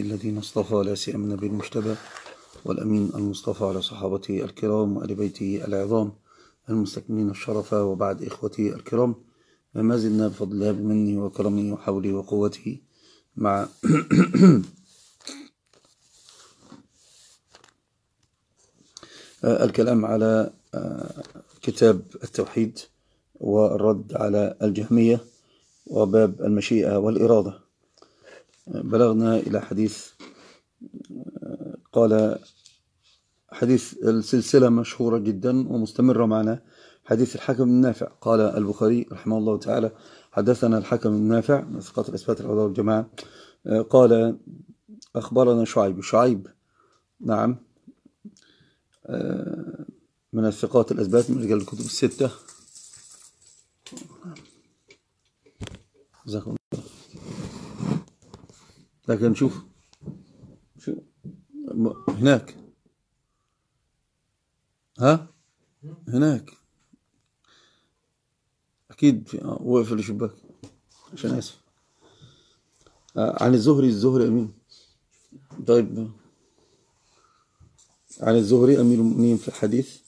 الذين اصطفى لا سيما النبي المجتبى والأمين المصطفى على صحابته الكرام وآل بيته العظام المستكملين الشرف. وبعد إخوتي الكرام، ما زلنا بفضل الله بمنه وكرمه وحوله وقوته مع الكلام على كتاب التوحيد والرد على الجهمية وباب المشيئة والإرادة. بلغنا إلى حديث قال حديث السلسلة مشهورة جدا ومستمرة معنا، حديث الحكم النافع. قال البخاري رحمه الله تعالى: حدثنا الحكم النافع من ثقات الإثبات العلماء والجماعة قال أخبرنا شعيب نعم من الثقات الأثبات من رجال الكتب الستة. جزاكم الله. لكن شوف هناك هناك أكيد وقف الشباك عشان آسف. عن الزهري أمين. طيب، عن الزهري أمير المؤمنين في الحديث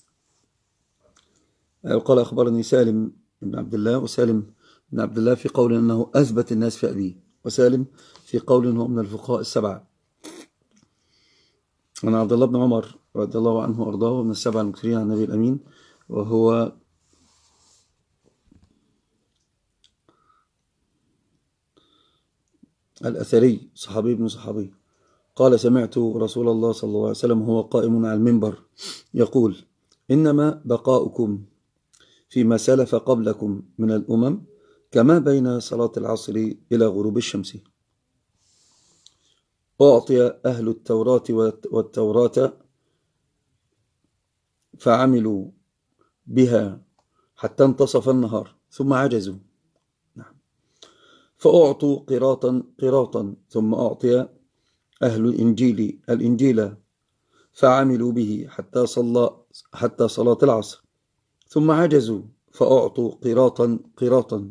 قال أخبرني سالم بن عبد الله، وسالم بن عبد الله في قول أنه أثبت الناس في أبيه، وسالم في قول أنه من الفقهاء السبعة. عن عبد الله بن عمر رضي الله عنه وأرضاه من السبعة المكثرين عن النبي الأمين، وهو الأثري صحابي ابن صحابي. قال: سمعت رسول الله صلى الله عليه وسلم هو قائم على المنبر يقول: إنما بقاؤكم فيما سلف قبلكم من الأمم كما بين صلاة العصر إلى غروب الشمس. أعطي أهل التوراة والتوراة فعملوا بها حتى انتصف النهار ثم عجزوا، فأعطوا قراطا ثم أعطي أهل الإنجيل فعملوا به حتى صلاة العصر ثم عجزوا، فأعطوا قراطا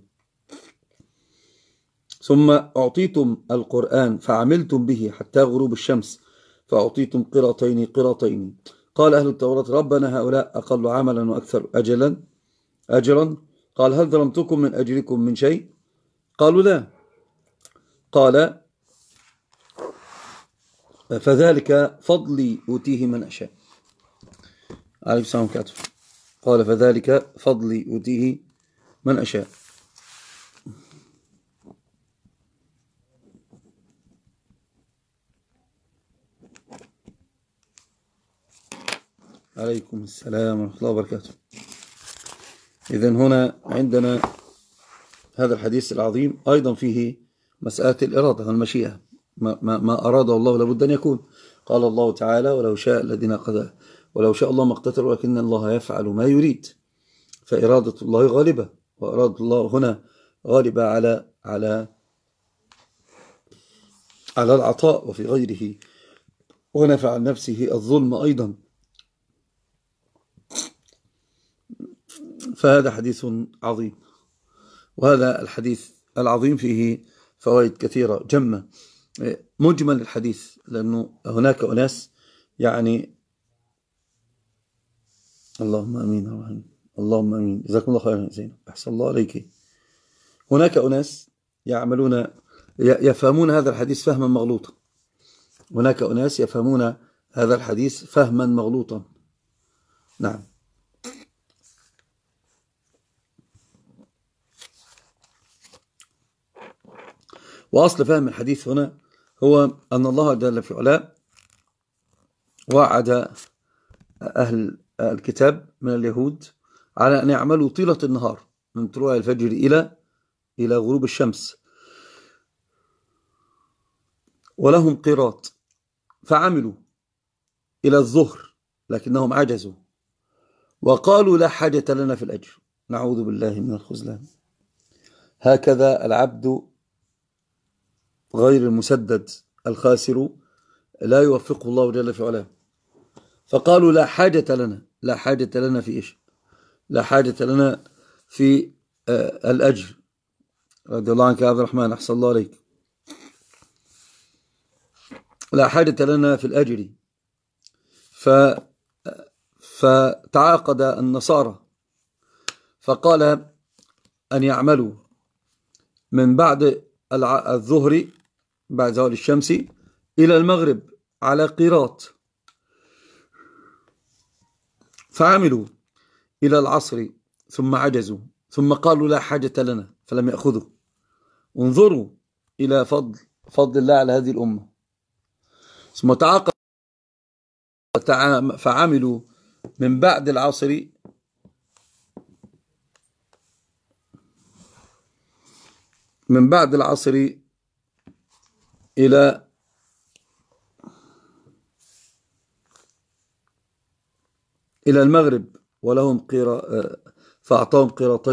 ثم أعطيتم القرآن فعملتم به حتى غروب الشمس فأعطيتم قراطين. قال أهل التوراة: ربنا هؤلاء أقل عملا وأكثر أجرا. قال: هل ظلمتكم من أجركم من شيء؟ قالوا: لا. قال: فذلك فضلي أوتيه من أشاء. عليه السلام كاتب. قال: فذلك فضلي أوتيه من أشاء. عليكم السلام ورحمة الله وبركاته. إذن هنا عندنا هذا الحديث العظيم أيضا فيه مسألة الإرادة والمشيئة. ما أراد الله لابد أن يكون. قال الله تعالى: ولو شاء الله ما اقتتلوا ولكن الله يفعل ما يريد. فإرادة الله غالبة، وإرادة الله هنا غالبة على العطاء وفي غيره، ونفع عن نفسه الظلم أيضا. فهذا حديث عظيم، وهذا الحديث العظيم فيه فوائد كثيرة جمة. مجمل الحديث لأنه هناك أناس يعني اللهم أمين اللهم أمين. جزاكم الله خيرا زينب، أحسن الله عليك. هناك أناس يفهمون هذا الحديث فهما مغلوطا. هناك أناس يفهمون هذا الحديث فهما مغلوطا. نعم. وأصل فهم الحديث هنا هو أن الله جل في علاه وعد أهل الكتاب من اليهود على أن يعملوا طيلة النهار من طلوع الفجر إلى غروب الشمس، ولهم قيراط، فعملوا إلى الظهر لكنهم عجزوا وقالوا: لا حاجة لنا في الأجر. نعوذ بالله من الخذلان. هكذا العبد غير المسدد الخاسر لا يوفقه الله جل في علاه. فقالوا: لا حاجة لنا في إيش؟ لا حاجة لنا في الأجر. رضي الله عنك يا عبد الرحمن، أحسن الله عليك. لا حاجة لنا في الأجر. ف فتعاقد النصارى فقال أن يعملوا من بعد الظهر بعد زوال الشمس إلى المغرب على قيراط، فعملوا إلى العصر ثم عجزوا، ثم قالوا لا حاجة لنا فلم يأخذوا. انظروا إلى فضل الله على هذه الأمة. ثم تعاقب فعملوا من بعد العصر إلى المغرب ولهم فأعطاهم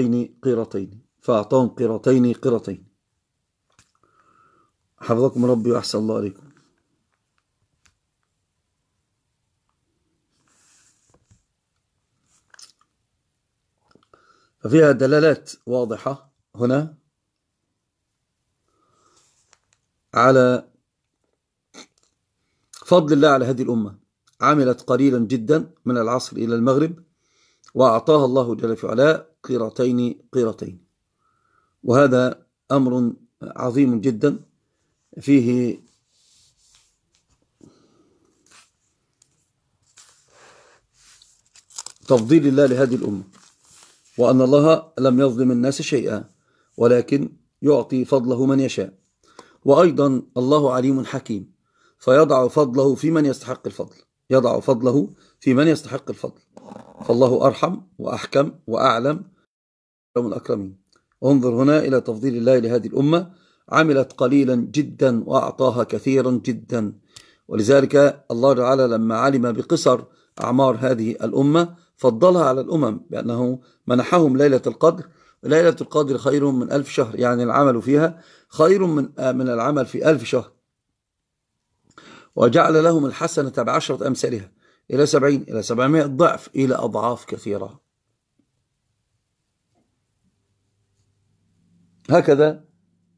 قيرتين. حفظكم ربي وأحسن الله عليكم. ففيها دلالات واضحة هنا على فضل الله على هذه الأمة. عملت قليلا جدا من العصر إلى المغرب وأعطاها الله جل في علاه قيرتين. وهذا أمر عظيم جدا فيه تفضيل الله لهذه الأمة، وأن الله لم يظلم الناس شيئا ولكن يعطي فضله من يشاء. وأيضا الله عليم حكيم فيضع فضله في من يستحق الفضل، فالله أرحم وأحكم وأعلم من الأكرمين. انظر هنا إلى تفضيل الله لهذه الأمة. عملت قليلا جدا وأعطاها كثيرا جدا. ولذلك الله تعالى لما علم بقصر أعمار هذه الأمة فضلها على الأمم بأنه منحهم ليلة القدر. ليلة القدر خير من 1000 شهر، يعني العمل فيها خير من العمل في 1000 شهر. وجعل لهم الحسنة ب10 أمثالها إلى 70 إلى 700 ضعف إلى أضعاف كثيرة. هكذا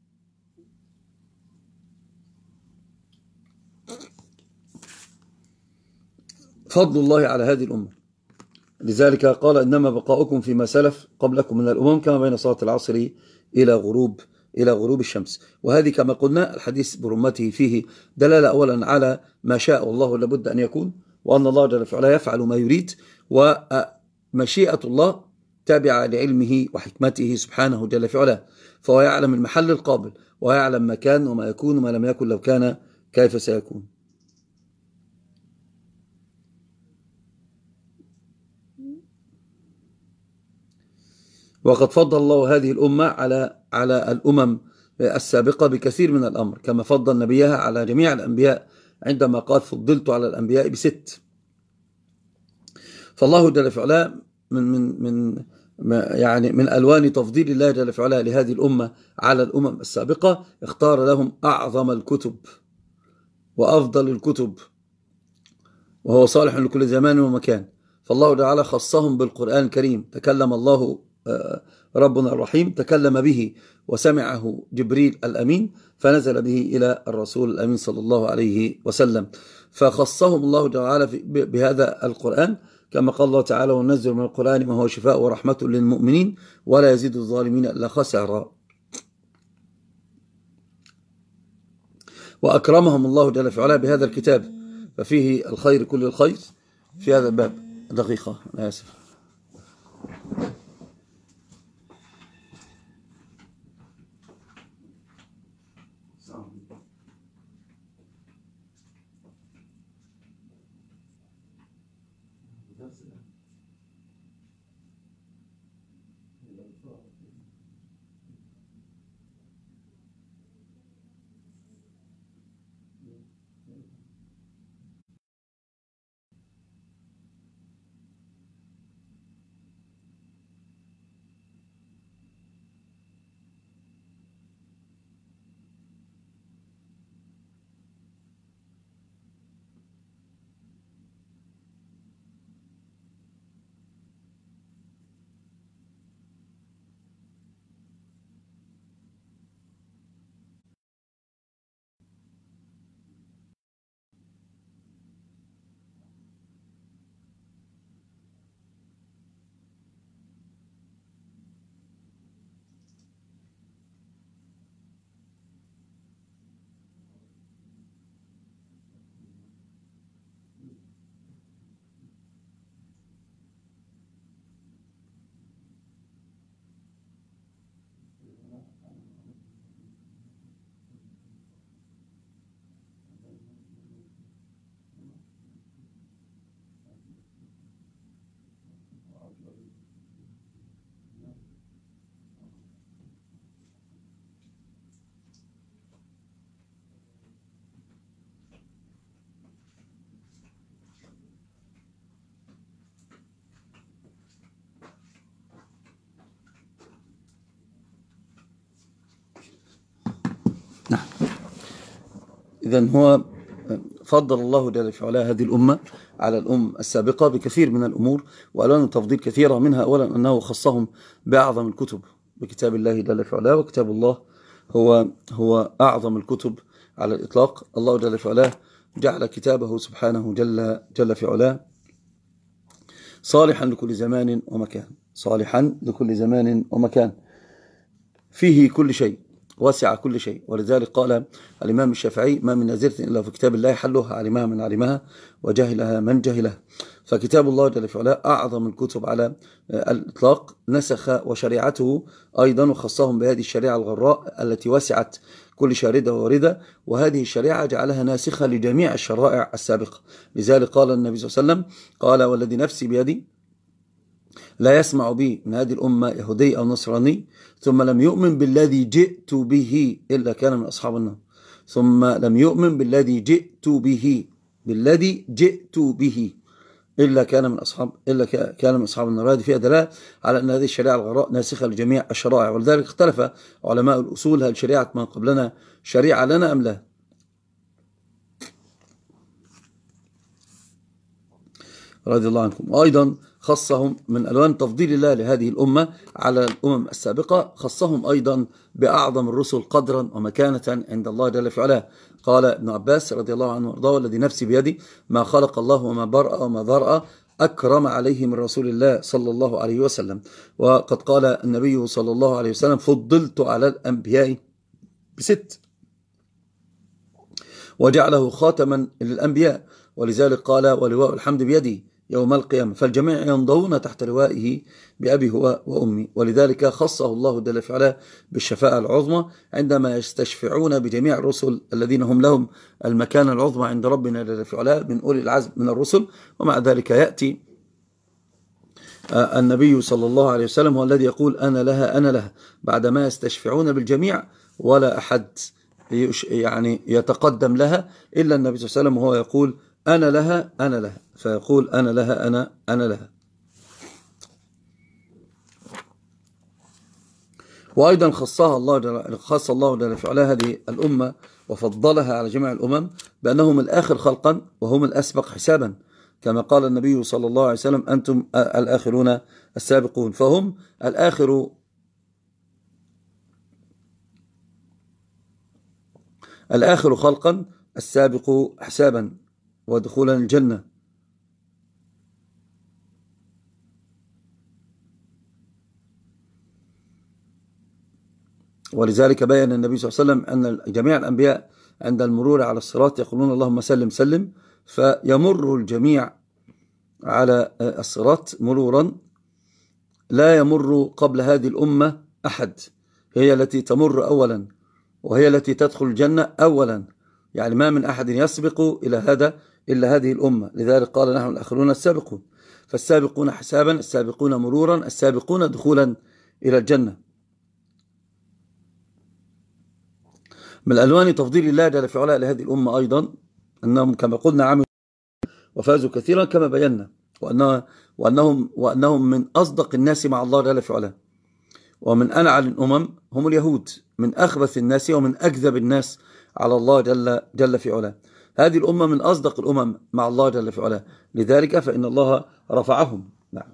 فضل الله على هذه الأمة. لذلك قال إنما بقاؤكم فيما سلف قبلكم من الأمم كما بين صلاة العصر إلى غروب الشمس. وهذه كما قلنا الحديث برمته فيه دلالة أولا على ما شاء الله لابد أن يكون، وأن الله جل وعلا يفعل ما يريد، ومشيئة الله تابعة لعلمه وحكمته سبحانه جل وعلا. فهو يعلم المحل القابل ويعلم ما كان وما يكون وما لم يكن لو كان كيف سيكون. وقد فضل الله هذه الأمة على الأمم السابقة بكثير من الأمر، كما فضل نبيها على جميع الأنبياء عندما قال فضلت على الأنبياء ب6. فالله جل في علاه من ألوان تفضيل الله جل في علاه لهذه الأمة على الأمم السابقة اختار لهم أعظم الكتب وأفضل الكتب، وهو صالح لكل زمان ومكان. فالله تعالى خصهم بالقرآن الكريم. تكلم الله ربنا الرحيم تكلم به وسمعه جبريل الأمين فنزل به إلى الرسول الأمين صلى الله عليه وسلم. فخصهم الله تعالى بهذا القرآن كما قال الله تعالى وننزل من القرآن ما هو شفاء ورحمة للمؤمنين ولا يزيد الظالمين إلا خسارا. وأكرمهم الله جل في علاه بهذا الكتاب، ففيه الخير كل الخير في هذا الباب. دقيقة أنا آسف. إذن هو فضل الله جل في علاه هذه الأمة على الأمم السابقة بكثير من الأمور، وألوان تفضيل كثيرة، منها أولا أنه خصهم بأعظم الكتب بكتاب الله جل في علاه، وكتاب الله هو أعظم الكتب على الإطلاق. الله جل في علاه جعل كتابه سبحانه جل في علاه صالحا لكل زمان ومكان، صالحا لكل زمان ومكان، فيه كل شيء، وسع كل شيء. ولذلك قال الإمام الشافعي: ما من نازلة إلا في كتاب الله حلها علمها من علمها وجهلها من جهلها. فكتاب الله جل في علاه أعظم الكتب على الإطلاق، نسخ وشريعته أيضا، وخصهم بهذه الشريعة الغراء التي وسعت كل شاردة وواردة، وهذه الشريعة جعلها ناسخة لجميع الشرائع السابقة. لذلك قال النبي صلى الله عليه وسلم: قال والذي نفسي بيدي لا يسمع بي من هذه الأمة يهودي أو نصراني ثم لم يؤمن بالذي جئت به إلا كان من أصحاب النار. ثم لم يؤمن بالذي جئت به إلا كان من أصحاب النار. هذه فيها دلالة على أن هذه الشريعة الغراء ناسخة لجميع الشرائع. ولذلك اختلف علماء الأصول: هل شريعة من قبلنا شريعة لنا أم لا؟ رضي الله عنكم. وأيضا خصهم من ألوان تفضيل الله لهذه الأمة على الأمم السابقة، خصهم أيضا بأعظم الرسل قدرا ومكانة عند الله جل في علاه. قال ابن عباس رضي الله عنه وارضاه: والذي نفسي بيدي ما خلق الله وما برأ وما ذرأ أكرم عليه من رسول الله صلى الله عليه وسلم. وقد قال النبي صلى الله عليه وسلم: فضلت على الأنبياء ب6، وجعله خاتما للأنبياء. ولذلك قال: ولواء الحمد بيدي يوم القيامة، فالجميع ينضون تحت لوائه بأبي هو وأمي. ولذلك خصه الله جل في علاه بالشفاعة العظمى عندما يستشفعون بجميع الرسل الذين هم لهم المكانة العظمى عند ربنا جل في علاه من أولي العزم من الرسل. ومع ذلك يأتي النبي صلى الله عليه وسلم هو الذي يقول: أنا لها بعدما يستشفعون بالجميع ولا أحد يعني يتقدم لها إلا النبي صلى الله عليه وسلم، وهو يقول: أنا لها، فيقول: أنا لها. وأيضا خص الله جل في علاه هذه الأمة وفضلها على جميع الأمم بأنهم الآخر خلقا وهم الأسبق حسابا، كما قال النبي صلى الله عليه وسلم: أنتم الآخرون السابقون. فهم الآخر خلقا السابق حسابا ودخولا الجنة. ولذلك بيّن النبي صلى الله عليه وسلم أن جميع الأنبياء عند المرور على الصراط يقولون: اللهم سلم سلم، فيمر الجميع على الصراط مرورا لا يمر قبل هذه الأمة أحد، هي التي تمر أولا وهي التي تدخل الجنة أولا، يعني ما من أحد يسبق إلى هذا إلا هذه الأمة. لذلك قال: نحن الآخرون السابقون. فالسابقون حسابا، السابقون مرورا، السابقون دخولا إلى الجنة. من ألوان تفضيل الله جل في علاه لهذه الأمة أيضا أنهم كما قلنا عملوا وفازوا كثيرا كما بينا، وأنهم من أصدق الناس مع الله جل في علاه. ومن أنعل الأمم هم اليهود، من أخبث الناس ومن أكذب الناس على الله جل في علاه. هذه الأمة من أصدق الأمم مع الله جل في علاه، لذلك فإن الله رفعهم. نعم.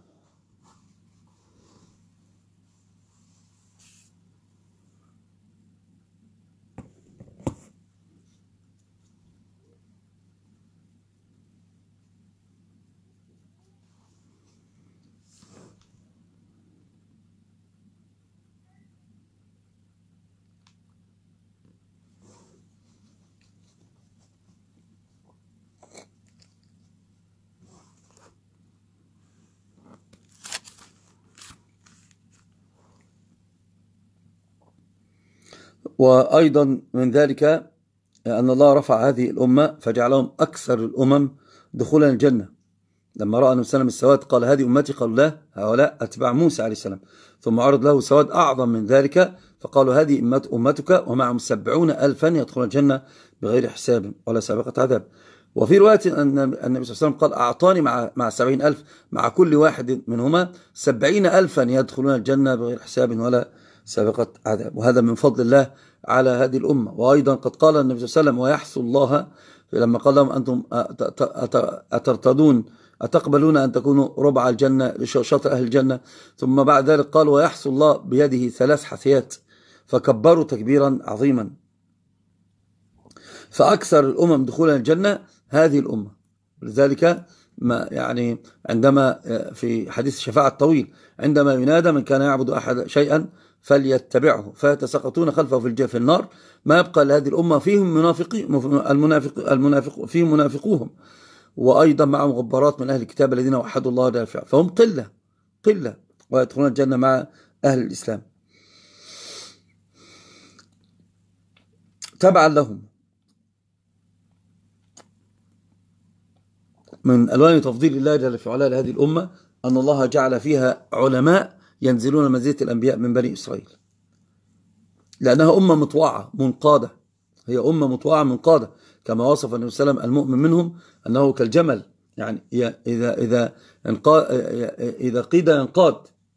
وأيضا من ذلك أن الله رفع هذه الأمة فجعلهم أكثر الأمم دخولا الجنة. لما رأى النبي صلى الله عليه وسلم السواد قال: هذه أمتي، قالوا: لا، هؤلاء أتباع موسى عليه السلام. ثم عرض له سواد أعظم من ذلك فقالوا: هذه أمتك ومعهم 70,000 يدخلون الجنة بغير حساب ولا سابقة عذاب. وفي رواية أن النبي صلى الله عليه وسلم قال: أعطاني مع 70,000 مع كل واحد منهما 70,000 يدخلون الجنة بغير حساب ولا سابقة عذاب. وهذا من فضل الله على هذه الأمة. وأيضا قد قال النبي صلى الله عليه وسلم: ويحث الله لما قال لهم: أنتم أترتدون أتقبلون أن تكونوا ربع الجنة شطر أهل الجنة؟ ثم بعد ذلك قال: ويحث الله بيده 3 حثيات، فكبروا تكبيرا عظيما. فأكثر الأمم دخولا الجنة هذه الأمة. لذلك ما يعني عندما في حديث الشفاعة الطويل عندما ينادى: من كان يعبد أحد شيئا فليتبعه، فيتساقطون خلفه في النار، ما يبقى لهذه الأمة فيهم فيهم منافقوهم، وأيضا معهم غبارات من أهل الكتاب الذين وحدوا الله لا يفعل، فهم قلة ويدخلون الجنة مع أهل الإسلام تبعا لهم. من ألوان تفضيل الله جل في علاه لهذه الأمة أن الله جعل فيها علماء ينزلون منزلة الأنبياء من بني إسرائيل، لأنها أمة مطوعة منقادة، هي أمة مطوعة منقادة، كما وصف النبي صلى الله عليه وسلم المؤمن منهم أنه كالجمل، يعني إذا قيد ينقاد.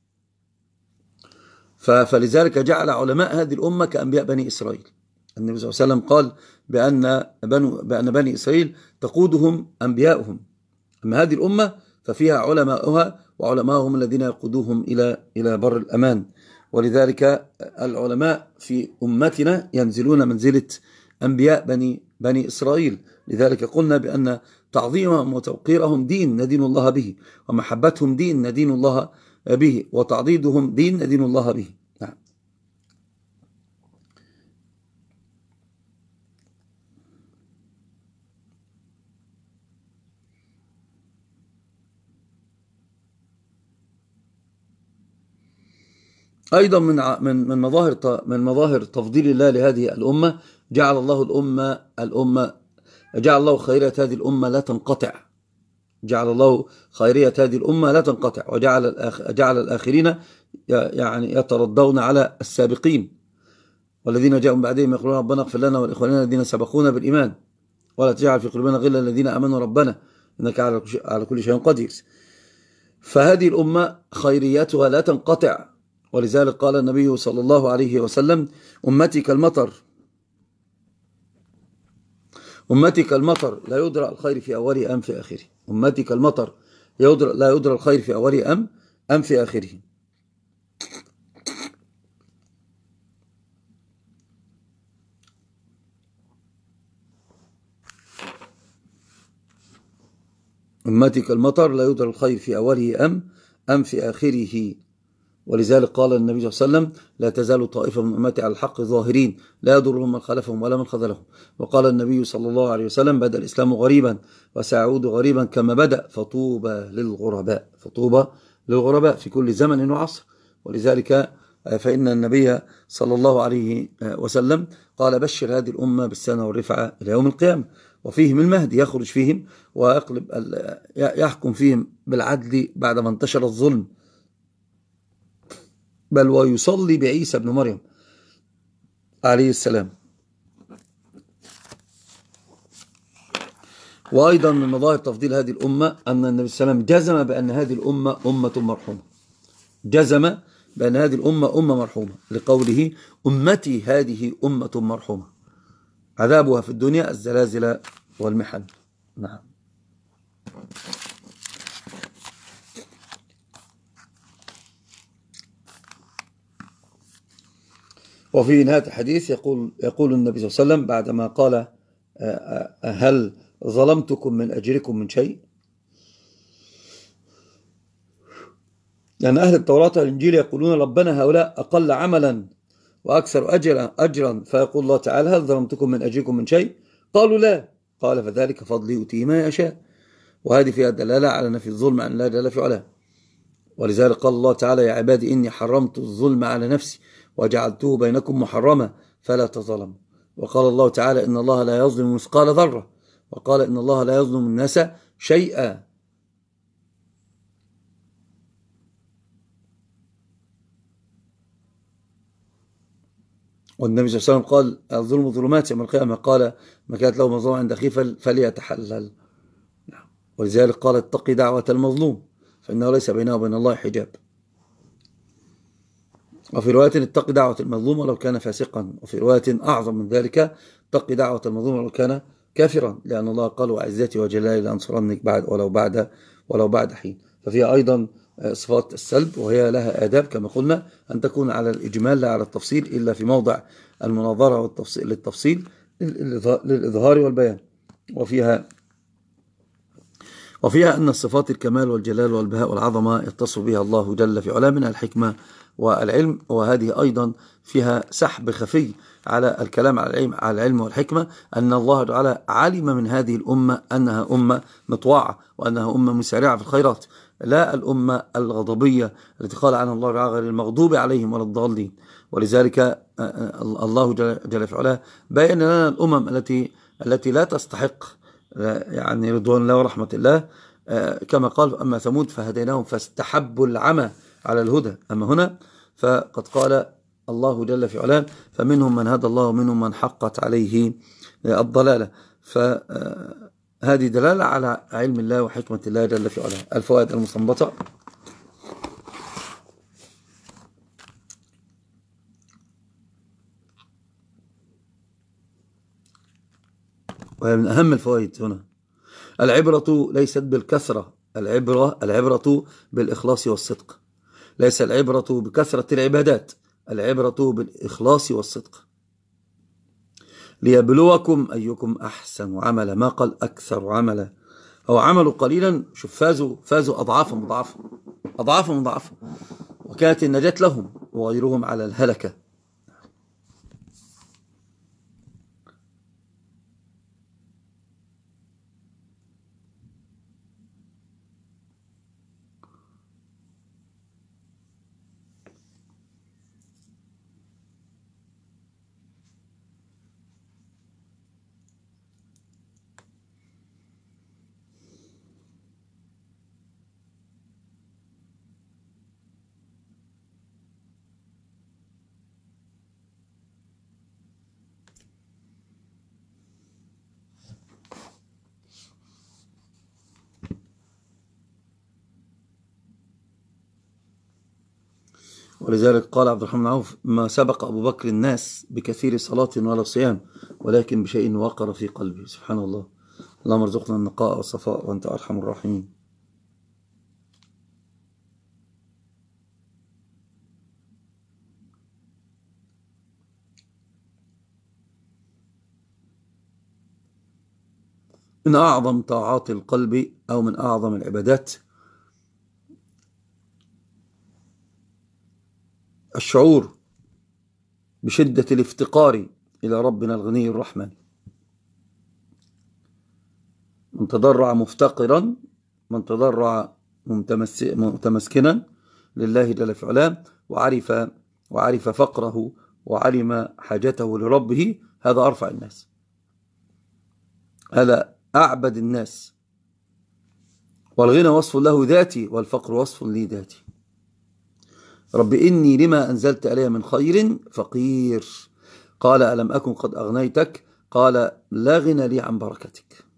فلذلك جعل علماء هذه الأمة كأنبياء بني إسرائيل. النبي صلى الله عليه وسلم قال بأن بني إسرائيل تقودهم أنبياؤهم، أما هذه الأمة ففيها علماؤها، وعلماؤهم الذين يقودوهم إلى بر الأمان. ولذلك العلماء في أمتنا ينزلون منزلة أنبياء بني إسرائيل. لذلك قلنا بأن تعظيمهم وتوقيرهم دين ندين الله به، ومحبتهم دين ندين الله به، وتعضيدهم دين ندين الله به. نعم. أيضا من مظاهر تفضيل الله لهذه الأمة جعل الله خيرية هذه الأمة لا تنقطع، جعل الله خيرية هذه الأمة لا تنقطع، وجعل الآخرين يعني يترضون على السابقين، والذين جاءوا من بعدهم يقولون: ربنا اغفر لنا ولإخواننا الذين سبقونا بالإيمان ولا تجعل في قلوبنا غلا للذين آمنوا ربنا إنك على كل شيء قدير. فهذه الأمة خيريتها لا تنقطع، ولذلك قال النبي صلى الله عليه وسلم: أمتي كالمطر لا يدرى الخير في أوله أم في آخره. أمتي كالمطر لا يدرى الخير في أوله أم في آخره. أمتي كالمطر لا يدرى الخير في أوله أم في آخره. ولذلك قال النبي صلى الله عليه وسلم: لا تزال طائفة من أمتي على الحق ظاهرين لا يضرهم من خلفهم ولا من خذلهم. وقال النبي صلى الله عليه وسلم: بدأ الإسلام غريبا وسيعود غريبا كما بدأ، فطوبى للغرباء في كل زمن وعصر. ولذلك فإن النبي صلى الله عليه وسلم قال: بشر هذه الأمة بالسنة والرفعة إلى يوم القيامة، وفيهم المهدي يخرج فيهم يحكم فيهم بالعدل بعدما انتشر الظلم، بل ويصلي بعيسى بن مريم عليه السلام. وأيضا من مظاهر تفضيل هذه الأمة أن النبي صلى الله عليه وسلم جزم بأن هذه الأمة أمة مرحومة، جزم بأن هذه الأمة أمة مرحومة لقوله: أمتي هذه أمة مرحومة عذابها في الدنيا الزلازل والمحن. نعم. وفي نهاية الحديث يقول النبي صلى الله عليه وسلم بعدما قال: هل ظلمتكم من أجركم من شيء؟ يعني أهل التوراة والإنجيل يقولون: ربنا هؤلاء أقل عملا وأكثر أجرا، فيقول الله تعالى: هل ظلمتكم من أجركم من شيء؟ قالوا: لا. قال: فذلك فضلي يؤتيه ما يشاء. وهذه فيها دلالة على نفي الظلم عن الله جل في علاه. ولذلك قال الله تعالى: يا عبادي إني حرمت الظلم على نفسي وجعلته بينكم محرما فلا تظلموا. وقال الله تعالى: إن الله لا يظلم مثقال ذرة. وقال: إن الله لا يظلم الناس شيئا. والنبي صلى الله عليه وسلم قال: الظلم ظلمات يوم القيامة. قال: ما كانت له مظلوم عند أخيه فليتحلل. ولذلك قال: اتقي دعوة المظلوم فإنه ليس بينه وبين الله حجاب. وفي رواية اتق دعوة المظلوم ولو كان فاسقا، وفي رواية أعظم من ذلك اتق دعوة المظلوم ولو كان كافرا، لأن الله قال وعزتي وجلالي لأنصرنك ولو بعد حين. ففيها أيضا صفات السلب، وهي لها آداب كما قلنا أن تكون على الإجمال لا على التفصيل، إلا في موضع المناظرة والتفصيل للتفصيل للإظهار والبيان. وفيها أن الصفات الكمال والجلال والبهاء والعظمة يتصف بها الله جل في علاه من الحكمة والعلم، وهذه أيضا فيها سحب خفي على الكلام على العلم والحكمة، أن الله تعالى علم من هذه الأمة أنها أمة مطواعة، وأنها أمة مسارعة في الخيرات، لا الأمة الغضبية التي قال عنها الله تعالى غير المغضوب عليهم ولا الضالين. ولذلك الله جل في علاه بين لنا الأمم التي لا تستحق يعني رضوان الله ورحمة الله، كما قال أما ثمود فهديناهم فاستحبوا العمى على الهدى. أما هنا فقد قال الله جل في علاه فمنهم من هدى الله ومنهم من حقت عليه الضلالة. فهذه دلالة على علم الله وحكمة الله جل في علاه. الفوائد المستنبطة: وهي من أهم الفوائد هنا: العبرة ليست بالكثرة، العبرة بالإخلاص والصدق. ليس العبرة بكثرة العبادات، العبرة بالإخلاص والصدق. ليبلوكم أيكم أحسن عملا، ما قال أكثر عملا. أو عملوا قليلا، شوف فازوا أضعافا مضاعفة، وكانت النجاة لهم وغيرهم على الهلكة. ولذلك قال عبد الرحمن بن عوف: ما سبق أبو بكر الناس بكثير صلاة ولا صيام، ولكن بشيء وقر في قلبه. سبحان الله. اللهم ارزقنا النقاء والصفاء وأنت أرحم الراحمين. من أعظم طاعات القلب أو من أعظم العبادات الشعور بشدة الافتقار إلى ربنا الغني الرحمن. من تضرع مفتقرا، من تضرع متمسكنا لله جل في علاه، وعرف فقره وعلم حاجته لربه، هذا أرفع الناس، هذا أعبد الناس. والغنى وصف له ذاتي، والفقر وصف لي ذاتي. رب إني لما أنزلت علي من خير فقير. قال ألم أكن قد أغنيتك؟ قال لا غنى لي عن بركتك.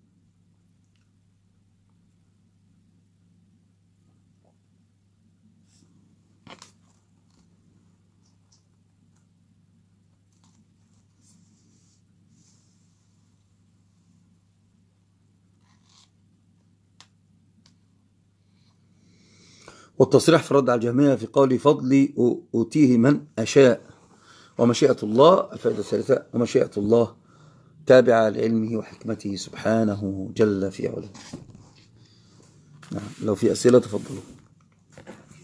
والتصريح في الرد على الجهمية في قول فضلي أوتيه من أشاء. ومشيئة الله، الفائدة الثالثة: ومشيئة الله تابعة لعلمه وحكمته سبحانه جل في علاه. نعم، لو في أسئلة تفضلوا.